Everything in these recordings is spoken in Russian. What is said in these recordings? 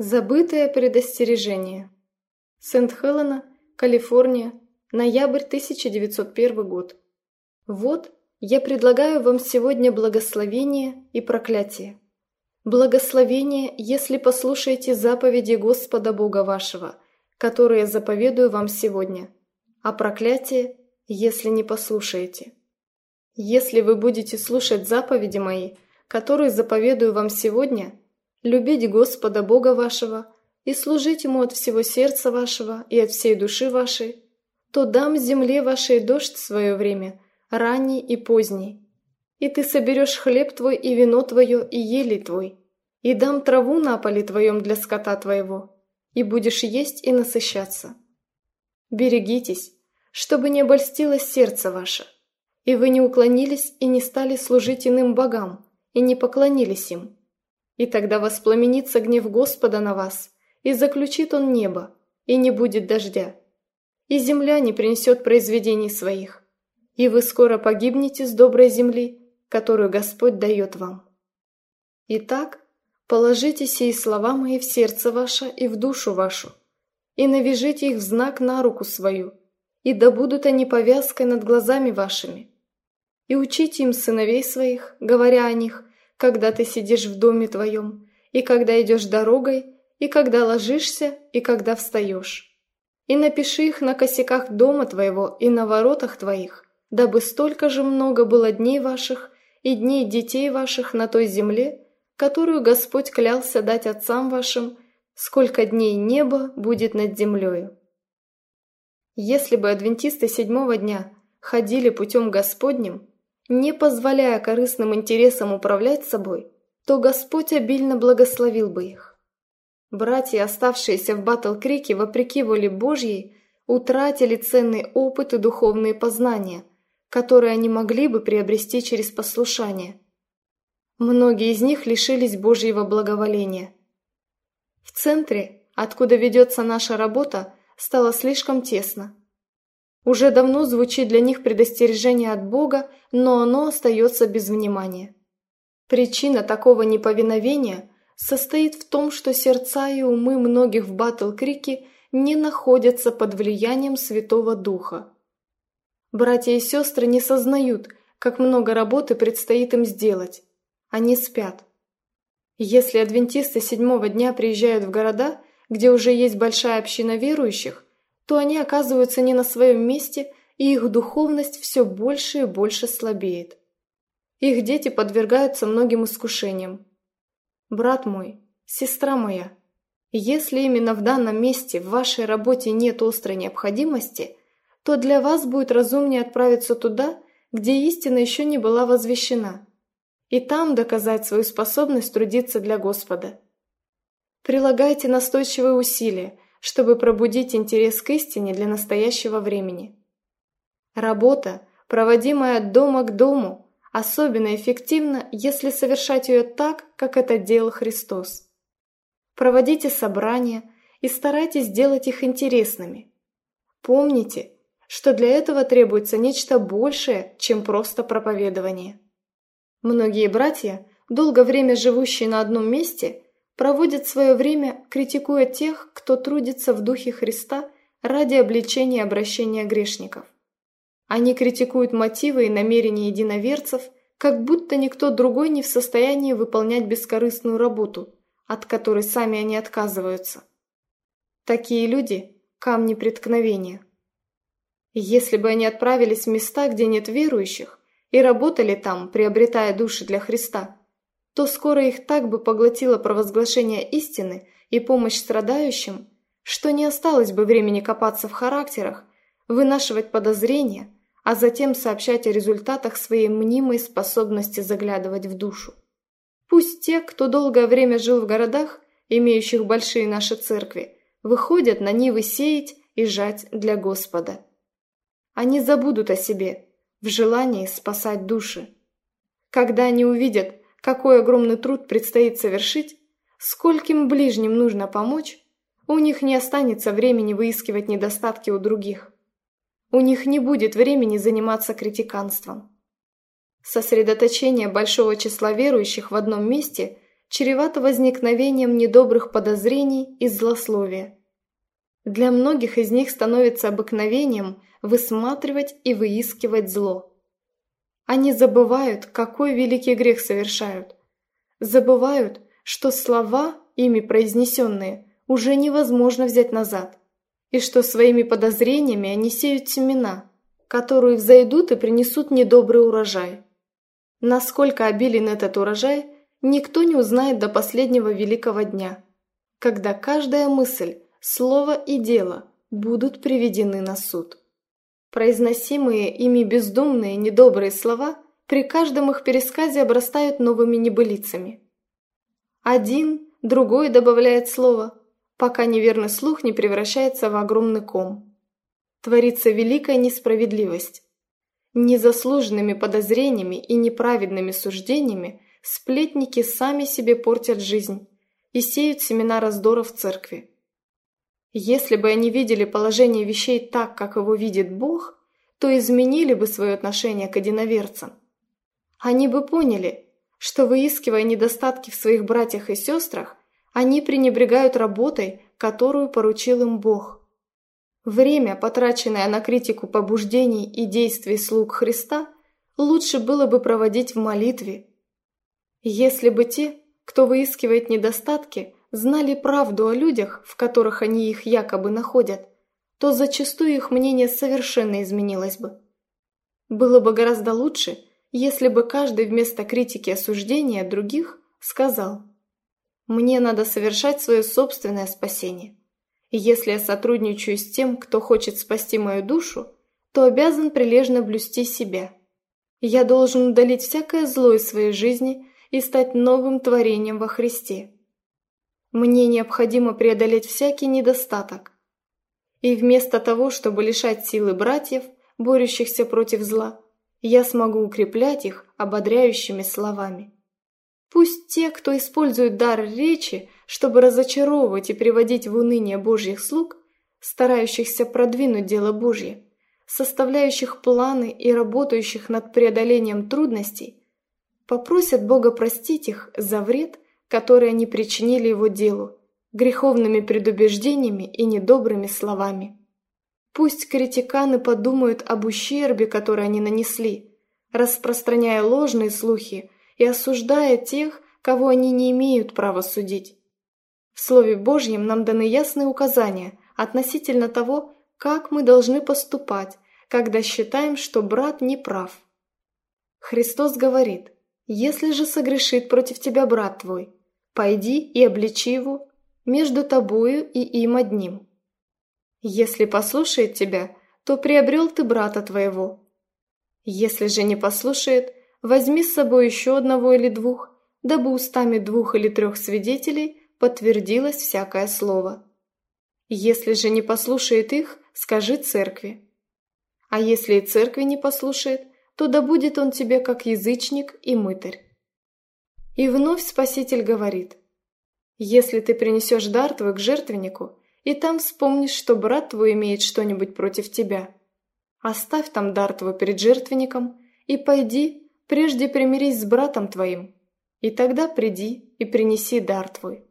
Забытое предостережение. Сент-Хелена, Калифорния, ноябрь 1901 год. Вот я предлагаю вам сегодня благословение и проклятие. Благословение, если послушаете заповеди Господа Бога вашего, которые заповедую вам сегодня, а проклятие, если не послушаете. Если вы будете слушать заповеди мои, которые заповедую вам сегодня, любить Господа Бога вашего и служить Ему от всего сердца вашего и от всей души вашей, то дам земле вашей дождь в свое время, ранний и поздний. И ты соберешь хлеб твой и вино твое и елей твой, и дам траву на поле твоем для скота твоего, и будешь есть и насыщаться. Берегитесь, чтобы не обольстилось сердце ваше, и вы не уклонились и не стали служить иным богам, и не поклонились им. И тогда воспламенится гнев Господа на вас, и заключит Он небо, и не будет дождя, и земля не принесет произведений своих, и вы скоро погибнете с доброй земли, которую Господь дает вам. Итак, положите сии слова мои в сердце ваше и в душу вашу, и навяжите их в знак на руку свою, и да будут они повязкой над глазами вашими. И учите им сыновей своих, говоря о них, когда ты сидишь в доме твоем, и когда идешь дорогой, и когда ложишься, и когда встаешь. И напиши их на косяках дома твоего и на воротах твоих, дабы столько же много было дней ваших и дней детей ваших на той земле, которую Господь клялся дать отцам вашим, сколько дней неба будет над землею. Если бы адвентисты седьмого дня ходили путем Господним, не позволяя корыстным интересам управлять собой, то Господь обильно благословил бы их. Братья, оставшиеся в Батл-Крике вопреки воле Божьей, утратили ценный опыт и духовные познания, которые они могли бы приобрести через послушание. Многие из них лишились Божьего благоволения. В центре, откуда ведется наша работа, стало слишком тесно. Уже давно звучит для них предостережение от Бога, но оно остается без внимания. Причина такого неповиновения состоит в том, что сердца и умы многих в Батл-Крике не находятся под влиянием Святого Духа. Братья и сестры не сознают, как много работы предстоит им сделать. Они спят. Если адвентисты седьмого дня приезжают в города, где уже есть большая община верующих, то они оказываются не на своем месте, и их духовность все больше и больше слабеет. Их дети подвергаются многим искушениям. Брат мой, сестра моя, если именно в данном месте в вашей работе нет острой необходимости, то для вас будет разумнее отправиться туда, где истина еще не была возвещена, и там доказать свою способность трудиться для Господа. Прилагайте настойчивые усилия, чтобы пробудить интерес к истине для настоящего времени. Работа, проводимая от дома к дому, особенно эффективна, если совершать ее так, как это делал Христос. Проводите собрания и старайтесь сделать их интересными. Помните, что для этого требуется нечто большее, чем просто проповедование. Многие братья, долгое время живущие на одном месте, проводят свое время, критикуя тех, кто трудится в Духе Христа ради обличения и обращения грешников. Они критикуют мотивы и намерения единоверцев, как будто никто другой не в состоянии выполнять бескорыстную работу, от которой сами они отказываются. Такие люди – камни преткновения. Если бы они отправились в места, где нет верующих, и работали там, приобретая души для Христа, то скоро их так бы поглотило провозглашение истины и помощь страдающим, что не осталось бы времени копаться в характерах, вынашивать подозрения, а затем сообщать о результатах своей мнимой способности заглядывать в душу. Пусть те, кто долгое время жил в городах, имеющих большие наши церкви, выходят на нивы сеять и жать для Господа. Они забудут о себе в желании спасать души. Когда они увидят, какой огромный труд предстоит совершить, скольким ближним нужно помочь, у них не останется времени выискивать недостатки у других. У них не будет времени заниматься критиканством. Сосредоточение большого числа верующих в одном месте чревато возникновением недобрых подозрений и злословия. Для многих из них становится обыкновением высматривать и выискивать зло. Они забывают, какой великий грех совершают. Забывают, что слова, ими произнесенные, уже невозможно взять назад, и что своими подозрениями они сеют семена, которые взойдут и принесут недобрый урожай. Насколько обилен этот урожай, никто не узнает до последнего великого дня, когда каждая мысль, слово и дело будут приведены на суд. Произносимые ими бездумные, недобрые слова при каждом их пересказе обрастают новыми небылицами. Один, другой добавляет слово, пока неверный слух не превращается в огромный ком. Творится великая несправедливость. Незаслуженными подозрениями и неправедными суждениями сплетники сами себе портят жизнь и сеют семена раздора в церкви. Если бы они видели положение вещей так, как его видит Бог, то изменили бы свое отношение к единоверцам. Они бы поняли, что, выискивая недостатки в своих братьях и сестрах, они пренебрегают работой, которую поручил им Бог. Время, потраченное на критику побуждений и действий слуг Христа, лучше было бы проводить в молитве. Если бы те, кто выискивает недостатки, знали правду о людях, в которых они их якобы находят, то зачастую их мнение совершенно изменилось бы. Было бы гораздо лучше, если бы каждый вместо критики и осуждения других сказал: «Мне надо совершать свое собственное спасение. И если я сотрудничаю с тем, кто хочет спасти мою душу, то обязан прилежно блюсти себя. Я должен удалить всякое зло из своей жизни и стать новым творением во Христе. Мне необходимо преодолеть всякий недостаток. И вместо того, чтобы лишать силы братьев, борющихся против зла, я смогу укреплять их ободряющими словами. Пусть те, кто использует дар речи, чтобы разочаровывать и приводить в уныние Божьих слуг, старающихся продвинуть дело Божье, составляющих планы и работающих над преодолением трудностей, попросят Бога простить их за вред, который они причинили Его делу, греховными предубеждениями и недобрыми словами. Пусть критиканы подумают об ущербе, который они нанесли, распространяя ложные слухи и осуждая тех, кого они не имеют права судить. В Слове Божьем нам даны ясные указания относительно того, как мы должны поступать, когда считаем, что брат не прав. Христос говорит: «Если же согрешит против тебя брат твой, пойди и обличи его между тобою и им одним. Если послушает тебя, то приобрел ты брата твоего. Если же не послушает, возьми с собой еще одного или двух, дабы устами 2 или 3 свидетелей подтвердилось всякое слово. Если же не послушает их, скажи церкви. А если и церкви не послушает, то да будет он тебе как язычник и мытарь». И вновь Спаситель говорит: «Если ты принесешь дар твой к жертвеннику, и там вспомнишь, что брат твой имеет что-нибудь против тебя, оставь там дар твой перед жертвенником и пойди, прежде примирись с братом твоим, и тогда приди и принеси дар твой».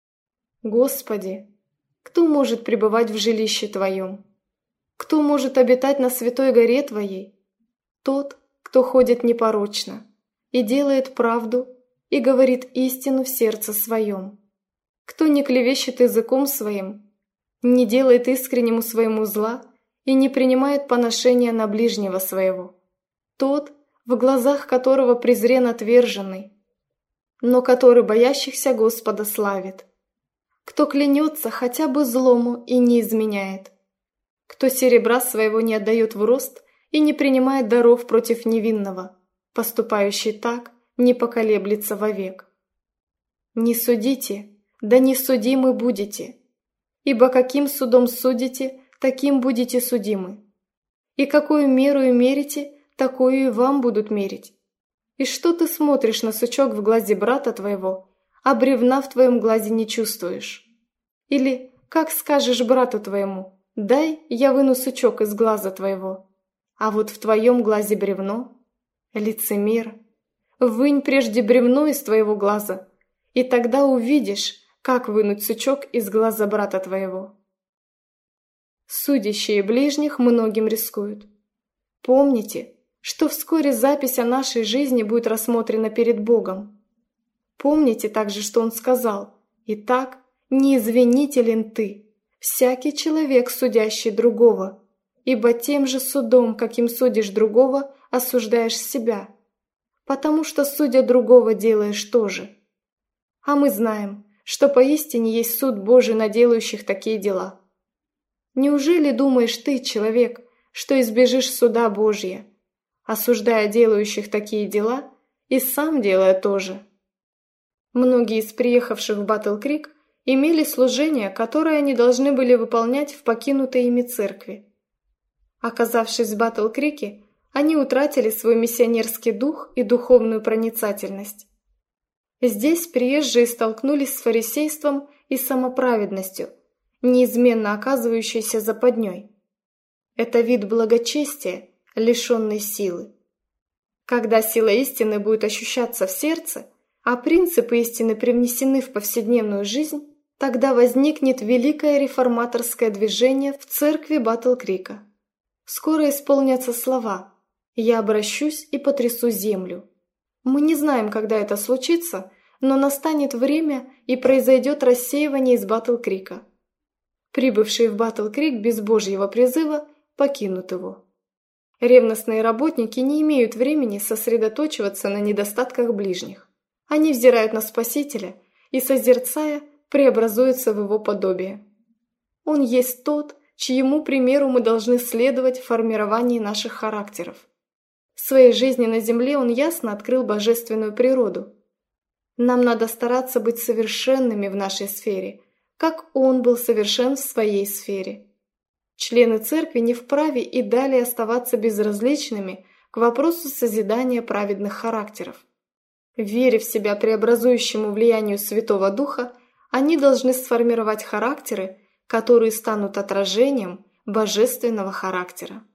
Господи, кто может пребывать в жилище Твоем? Кто может обитать на святой горе Твоей? Тот, кто ходит непорочно и делает правду и говорит истину в сердце своем. Кто не клевещет языком своим, не делает искреннему своему зла и не принимает поношения на ближнего своего. Тот, в глазах которого презрен отверженный, но который боящихся Господа славит. Кто клянется хотя бы злому и не изменяет. Кто серебра своего не отдает в рост и не принимает даров против невинного, поступающий так не поколеблется вовек. Не судите, да не судимы будете, ибо каким судом судите, таким будете судимы. И какую меру мерите, такую и вам будут мерить. И что ты смотришь на сучок в глазе брата твоего, а бревна в твоем глазе не чувствуешь? Или как скажешь брату твоему: «Дай, я выну сучок из глаза твоего», а вот в твоем глазе бревно? Лицемер, вынь прежде бревно из твоего глаза, и тогда увидишь, как вынуть сучок из глаза брата твоего. Судящие ближних многим рискуют. Помните, что вскоре запись о нашей жизни будет рассмотрена перед Богом. Помните также, что Он сказал: «Итак, не извинителен ты, всякий человек, судящий другого, ибо тем же судом, каким судишь другого, осуждаешь себя, потому что, судя другого, делаешь то же». А мы знаем, что поистине есть суд Божий на делающих такие дела. Неужели думаешь ты, человек, что избежишь суда Божия, осуждая делающих такие дела и сам делая то же? Многие из приехавших в Батл-Крик имели служение, которое они должны были выполнять в покинутой ими церкви. Оказавшись в Батл-Крике, они утратили свой миссионерский дух и духовную проницательность. Здесь приезжие столкнулись с фарисейством и самоправедностью, неизменно оказывающейся западней. Это вид благочестия, лишенный силы. Когда сила истины будет ощущаться в сердце, а принципы истины привнесены в повседневную жизнь, тогда возникнет великое реформаторское движение в церкви Батл-Крика. Скоро исполнятся слова «Я обращусь и потрясу землю». Мы не знаем, когда это случится, но настанет время и произойдет рассеивание из Батл-Крика. Прибывшие в Батл-Крик без Божьего призыва покинут его. Ревностные работники не имеют времени сосредоточиваться на недостатках ближних. Они взирают на Спасителя и, созерцая, преобразуются в Его подобие. Он есть тот, чьему примеру мы должны следовать в формировании наших характеров. В своей жизни на земле Он ясно открыл божественную природу. Нам надо стараться быть совершенными в нашей сфере, как Он был совершен в своей сфере. Члены церкви не вправе и далее оставаться безразличными к вопросу созидания праведных характеров. Веря в себя преобразующему влиянию Святого Духа, они должны сформировать характеры, которые станут отражением божественного характера.